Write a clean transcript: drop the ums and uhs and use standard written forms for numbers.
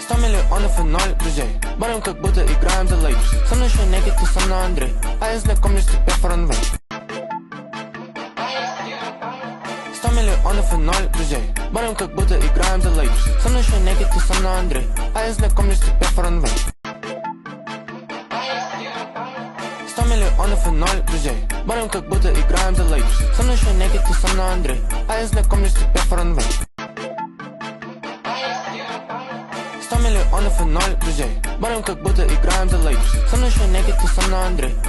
100 миллионов и 0 друзей. Борем, как будто играем за Lakers. Со мной Шенеки, ты со мной Андрей. А я знакомлюсь тебя фаранвей. 100 миллионов и 0 друзей. Борем, как будто играем за Lakers. Со мной Шенеки, ты со мной Андрей. А я знакомлюсь тебя фаранвей. 100 миллионов и 0 друзей. Борем, как будто играем за Lakers. Со мной Шенеки, ты со мной Андрей. А я знакомлюсь тебя фаранвей. 100 миллионов и 0 друзей. Борем, как будто играем за Lakers. Со мной Шенеки, ты со мной Андрей.